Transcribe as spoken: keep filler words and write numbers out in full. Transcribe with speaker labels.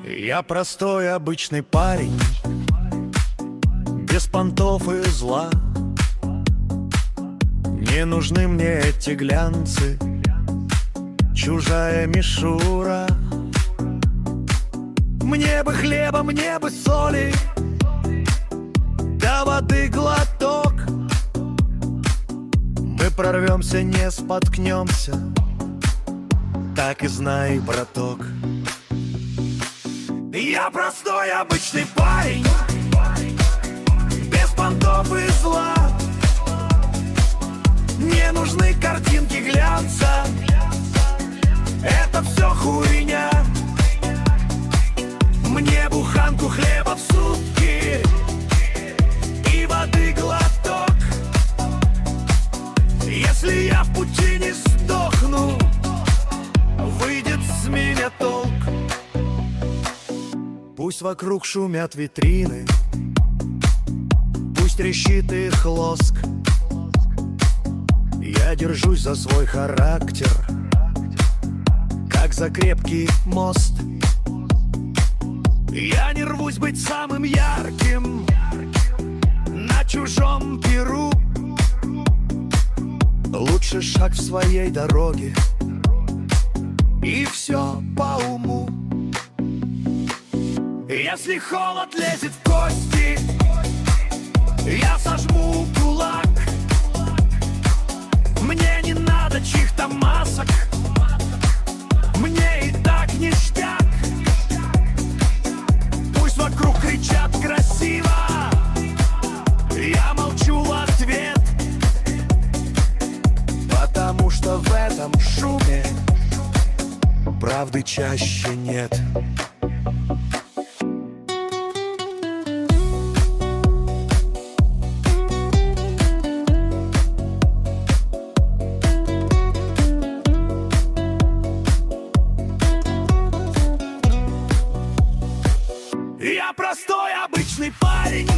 Speaker 1: Я простой обычный парень, без понтов и зла. Не нужны мне эти глянцы, чужая мишура. Мне бы хлеба, мне бы соли, до воды глоток. Мы прорвемся, не споткнемся, так и знай, браток. Я простой обычный парень, без понтов и зла. Не нужны картинки глянца, это все хуйня. Мне буханку хлеба в сутки и воды глоток. Если я в пути не сдохну, выйдет с меня толк. Пусть вокруг шумят витрины, пусть трещит их лоск. Я держусь за свой характер, как за крепкий мост. Я не рвусь быть самым ярким на чужом перу. Лучше шаг в своей дороге, и все по уму. Если холод лезет в кости, я сожму кулак. Мне не надо чьих-то масок, мне и так ништяк. Пусть вокруг кричат красиво, я молчу в ответ, потому что в этом шуме правды чаще нет. Я простой обычный парень,